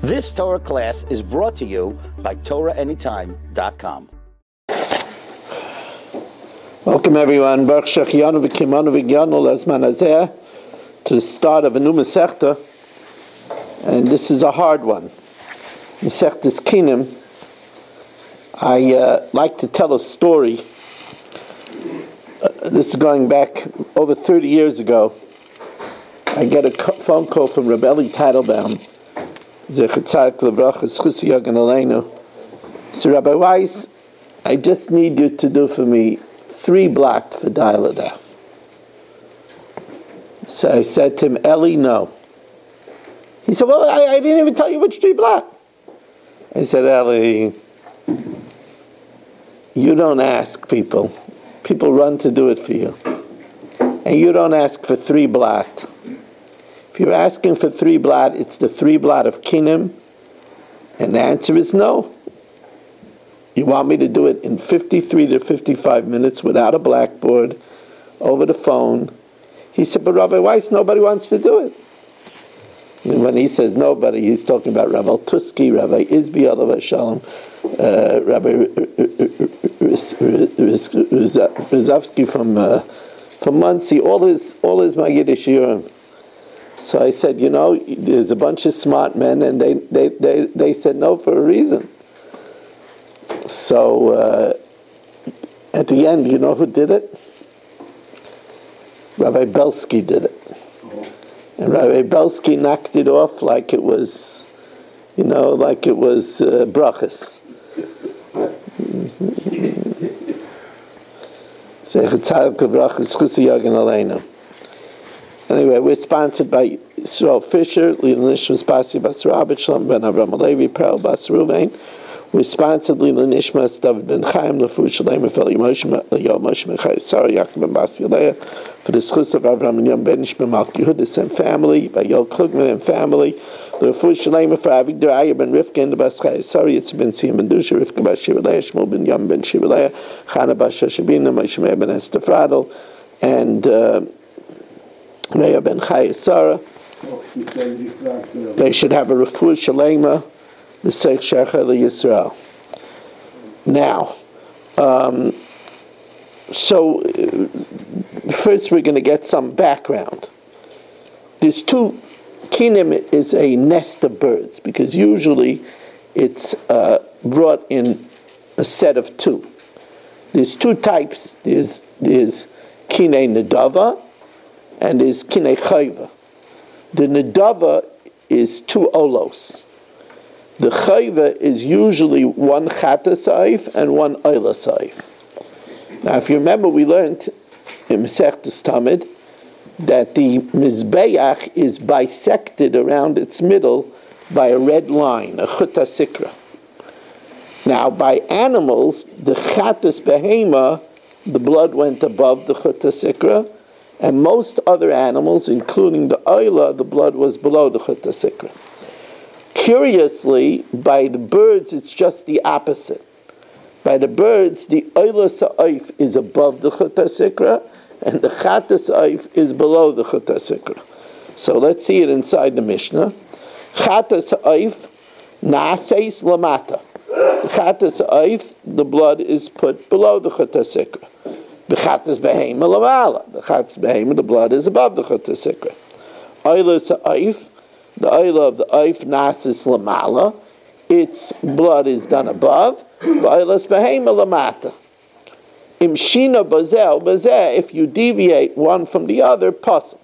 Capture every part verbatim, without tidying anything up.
This Torah class is brought to you by Torah Anytime dot com. Welcome everyone, Baruch Shechianu v'Kimanu v'Gyanu L'Zman Hazeh, to the start of a new Masechta, and this is a hard one. Masechtas Kinim. I uh, like to tell a story. Uh, this is going back over thirty years ago. I get a co- phone call from Rabbi Eli Teitelbaum, Zecher Tzadik Livracha, Schusi Yagan Aleinu. So Rabbi Weiss, I just need you to do for me three blocked for Dailada. So I said to him, Eli, no. He said, well, I, I didn't even tell you which three blocked. I said, Eli, you don't ask people. People run to do it for you. And you don't ask for three blocked. If you're asking for three blot, it's the three blot of Kinim. And the answer is no. You want me to do it in fifty-three to fifty-five minutes without a blackboard, over the phone. He said, but Rabbi Weiss, nobody wants to do it. And when he says nobody, he's talking about Rabbi Tusky, Rabbi Izbi Alav Shalom, uh, Rabbi Rizavsky from uh, from Muncie, all his all his Maggid Shiurim. So I said, you know, there's a bunch of smart men, and they they they, they said no for a reason. So uh, at the end, you know who did it? Rabbi Belsky did it. And Rabbi Belsky knocked it off like it was, you know, like it was uh, brachas. Anyway, we're sponsored by Yisrael Fisher, Lila Nishmas Basi Bas Rabbi Shalom Ben Avram Alevi, Perel Bas Ruvain. We're sponsored Lila Nishmas David Ben Chaim, Lefu Shalem Efel Yom Moshe Mechai Sarah Yaakov Ben Basi Aleah, for the schus of Avram and Yom Ben Ishmael Malki Yehudis and family, by Yol Klugman and family, Lefu Shalem for Avigdor Ayer Ben Rivka and the Bas Chai Sarah Yitzhak Ben Siyam Ben Dusha, Rivka Bas Shivaleah, Shmuel Ben Yom Ben Shivaleah, Chana Bas Shashabina, Moshe Meir Ben Esther Fradel, and uh, Meir Ben Chai Sarah. They should have a refuah shalema, the Seich Shecher Yisrael. Now, um, so uh, first we're going to get some background. There's two. Kinim is a nest of birds because usually it's uh, brought in a set of two. There's two types. There's there's kinei nedava and there's kinei chayva. The nedava is two olos. The chayva is usually one chata saif and one oila saif. Now, if you remember, we learned in Masechtas Tamid that the mizbeach is bisected around its middle by a red line, a chuta sikra. Now, by animals, the chatas behema, the blood went above the chuta sikra, and most other animals, including the oila, the blood was below the chuta sikra. Curiously, by the birds, it's just the opposite. By the birds, the oila sa'if is above the chuta sikra, and the chata sa'if is below the chuta sikra. So let's see it inside the Mishnah. Chata sa'if na'aseis lamata. The chata sa'if, the blood is put below the chuta sikra. The chatas behema lamala. The chatas behema, the blood is above the chuta sikra. Oila sa'if, the oila of the oif nasis lamala, its blood is done above. Oilas behema lamata. Imshina bazel bazeh. If you deviate one from the other, pasul.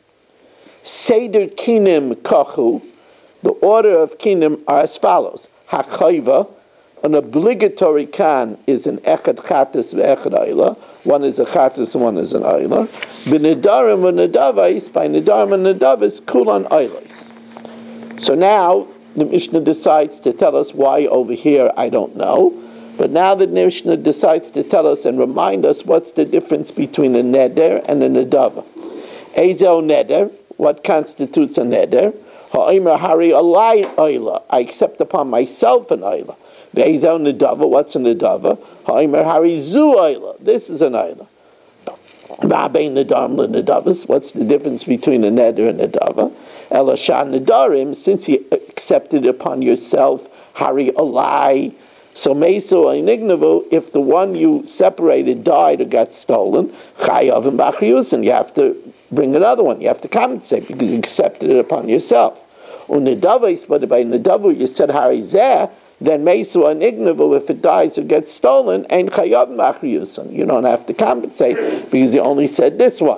Seder kinim kachu. The order of kinim are as follows: Hakayva, an obligatory kan is an echad chatas ve'echad oila. One is a chatas and one is an oila. B'nedarim v'nedavais, by nedarim and nedavais, kulan oilas. So now the Mishnah decides to tell us why over here, I don't know. But now the Mishnah decides to tell us and remind us what's the difference between a neder and a nedava. Ezo neder, what constitutes a neder? Ha'omer hari alai oila, I accept upon myself an oila. Ve'ezo nedava, what's a nedava? Ha'omer hari zu oila, this is an oila. What's the difference between a neder and a nedava? Elashan Nadarim, since you accepted it upon yourself, Hari Alai. So Meso Inignavu, if the one you separated died or got stolen, Chayav and Bachriyusin, you have to bring another one. You have to compensate because you accepted it upon yourself. Unidavais, but by Nidavu you said Hari Zeh, then Meso Inignavu, if it dies or gets stolen, and Chayav and Bachriyusin. You don't have to compensate because you only said this one.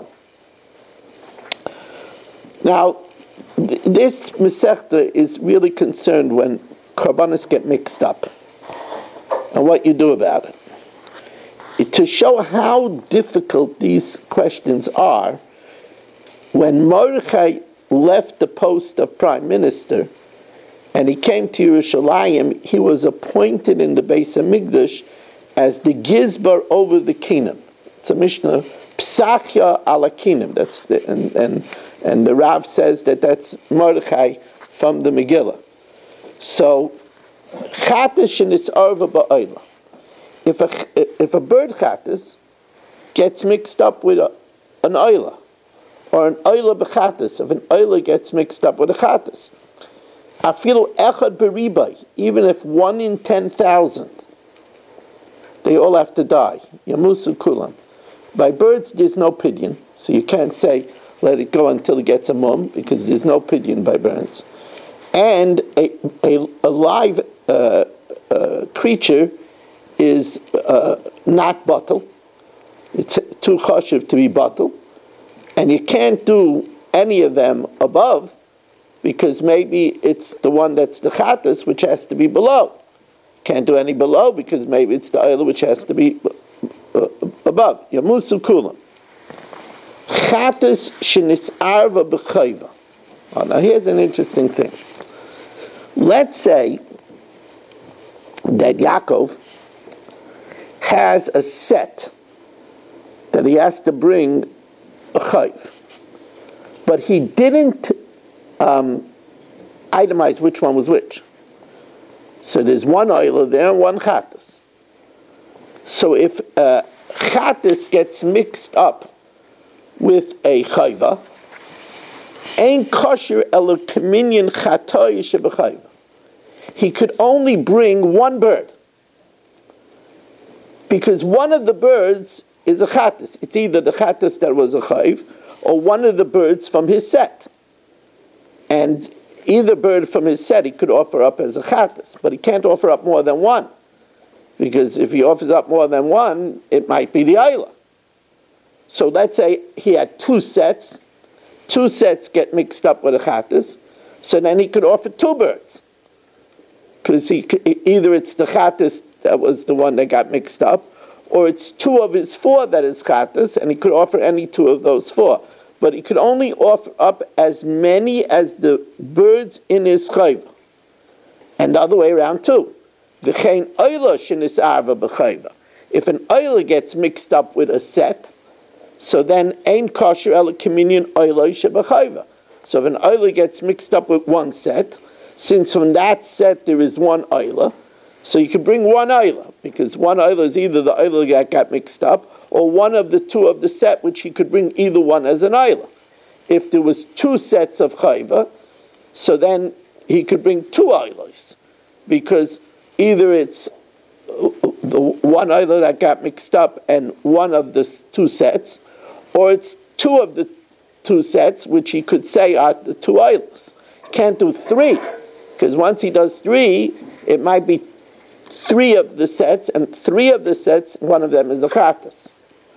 Now, th- this Masechta is really concerned when Karbanis get mixed up and what you do about it. it. To show how difficult these questions are, when Mordechai left the post of prime minister and he came to Yerushalayim, he was appointed in the Beis HaMikdash as the Gizbar over the Kinim. It's a Mishnah, Psachya ala Kinim. That's the, and, and, and the Rav says that that's Mordechai from the Megillah. So, Chatish in this arva ba'oila. If a if a bird chatish gets mixed up with a, an oila, or an oila b'chatish, if an oila gets mixed up with a chatish, afilu echad beribai, even if one in ten thousand, they all have to die. Yamusu kulam. By birds, there's no pidyon, so you can't say let it go until it gets a mum, because there's no pidyon by birds. And a, a, a live uh, uh, creature is uh, not bottle. It's too chashiv to be bottle. And you can't do any of them above, because maybe it's the one that's the chatas, which has to be below. Can't do any below, because maybe it's the oil, which has to be uh, above. Yamusu kulam. Chatas shenisarva b'chayva. Oh, now here's an interesting thing. Let's say that Yaakov has a set that he has to bring a chayv, but he didn't um, itemize which one was which. So there's one oila there and one chatas. So if uh, chatas gets mixed up with a chayva, ain't kosher elo kaminyan chatoy shebechayva. He could only bring one bird, because one of the birds is a chatas. It's either the chatas that was a chayv, or one of the birds from his set. And either bird from his set he could offer up as a chatas, but he can't offer up more than one, because if he offers up more than one, it might be the ayla. So let's say he had two sets. Two sets get mixed up with a chatas, so then he could offer two birds. Because he either it's the chatas that was the one that got mixed up, or it's two of his four that is chatas, and he could offer any two of those four. But he could only offer up as many as the birds in his chayva. And the other way around too. V'chein oila shenis arva b'chayva. If an oila gets mixed up with a set, so then ein kosher ela kaminyan oila sheb'chayva. So if an oila gets mixed up with one set, since from that set there is one oila, so you can bring one oila, because one oila is either the oila that got mixed up, or one of the two of the set, which he could bring either one as an oila. If there was two sets of chayva, so then he could bring two oilas, because either it's the one oila that got mixed up and one of the two sets, or it's two of the two sets, which he could say are the two oilas. Can't do three, because once he does three, it might be three of the sets, and three of the sets, one of them is a chatas.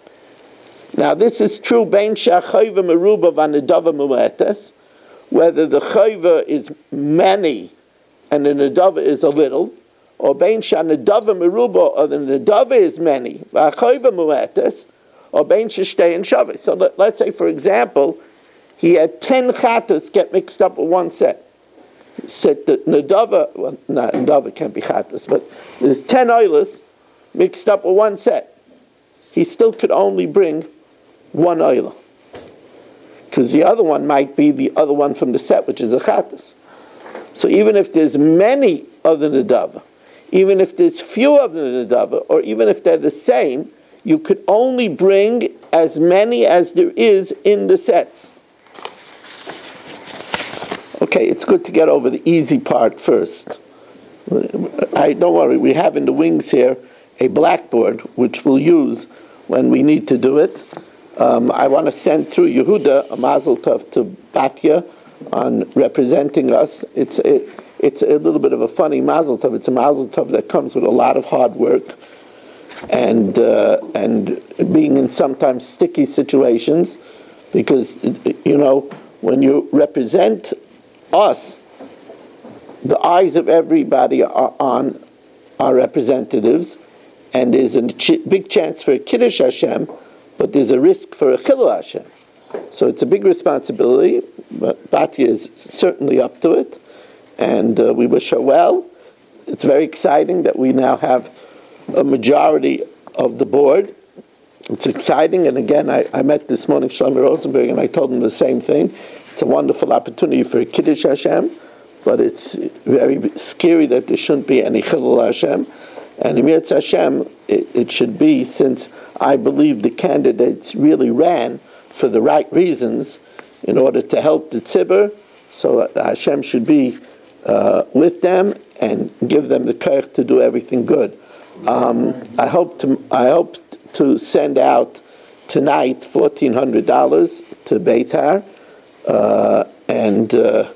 Now this is true, bein shachayva meruba v'nedava mu'etes, whether the chayva is many and the nedava is a little, or bein shanedava meruba, or the nedava is many, v'achayva mu'etes, or bein shishtei and shaveh. So let, let's say, for example, he had ten chatas get mixed up with one set. Set the nedava, well, not nedava can't be chatas, but there's ten oilas mixed up with one set. He still could only bring one oila, because the other one might be the other one from the set, which is a chatas. So even if there's many of the nedava, even if there's few of the nedava, or even if they're the same, you could only bring as many as there is in the sets. Okay, it's good to get over the easy part first. I don't worry, we have in the wings here a blackboard which we'll use when we need to do it. Um, I want to send through Yehuda a mazel tov to Batya on representing us. It's a, it's a little bit of a funny mazel tov. It's a mazel tov that comes with a lot of hard work and uh, and being in sometimes sticky situations, because, you know, when you represent us, the eyes of everybody are on our representatives, and there's a ch- big chance for a Kiddush Hashem, but there's a risk for a Chilul Hashem. So it's a big responsibility, but Batya is certainly up to it, and uh, we wish her well. It's very exciting that we now have a majority of the board. It's exciting, and again, I, I met this morning Shlomo Rosenberg, and I told him the same thing. It's a wonderful opportunity for Kiddush Hashem, but it's very scary that there shouldn't be any Chilul Hashem. And Emir Hashem, it, it should be, since I believe the candidates really ran for the right reasons in order to help the tzibur, so Hashem should be uh, with them and give them the koach to do everything good. Um, I hope to I hope to send out tonight fourteen hundred dollars to Beitar, uh, and uh,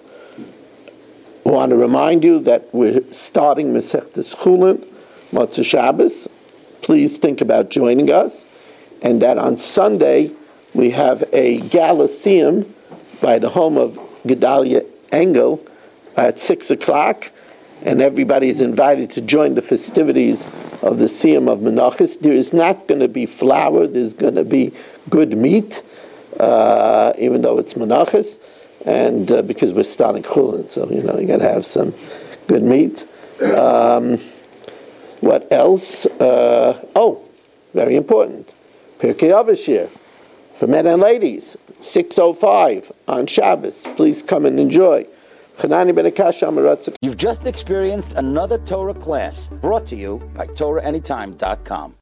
want to remind you that we're starting Masechtas Chulin, Motzei Shabbos. Please think about joining us, and that on Sunday we have a gala siyum by the home of Gedalia Engel at six o'clock, and everybody is invited to join the festivities of the Siyum of Menachos. There is not going to be flour, there's going to be good meat, uh, even though it's Menachos, and uh, because we're starting Chulin, so, you know, you got to have some good meat. Um, what else? Uh, oh, very important. Pirkei Avos for men and ladies, six oh five on Shabbos. Please come and enjoy. You've just experienced another Torah class brought to you by Torah Anytime dot com.